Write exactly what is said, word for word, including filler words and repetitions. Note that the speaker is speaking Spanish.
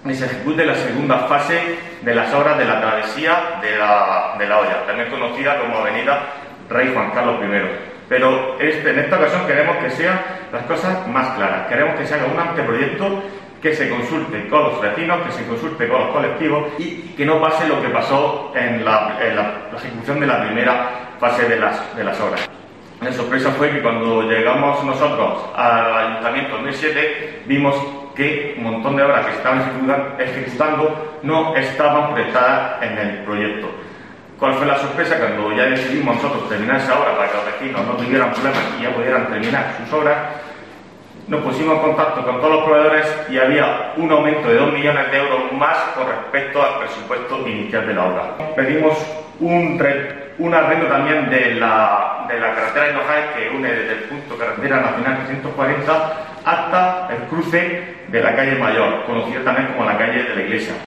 y se ejecute la segunda fase de las obras de la travesía de la, de la Hoya, también conocida como Avenida Rey Juan Carlos primero. Pero este, en esta ocasión queremos que sean las cosas más claras. Queremos que se haga un anteproyecto, que se consulte con los vecinos, que se consulte con los colectivos y que no pase lo que pasó en la, en la, la ejecución de la primera fase de las, de las obras. La sorpresa fue que cuando llegamos nosotros al Ayuntamiento en dos mil siete vimos que un montón de obras que se estaban ejecutando no estaban proyectadas en el proyecto. ¿Cuál fue la sorpresa? Cuando ya decidimos nosotros terminar esa obra para que los vecinos no tuvieran problemas y ya pudieran terminar sus obras, nos pusimos en contacto con todos los proveedores y había un aumento de dos millones de euros más con respecto al presupuesto inicial de la obra. Pedimos un, un arreglo también de la, de la carretera de Hinojáez, que une desde el punto carretera nacional trescientos cuarenta hasta el cruce de la calle Mayor, conocida también como la calle de la Iglesia.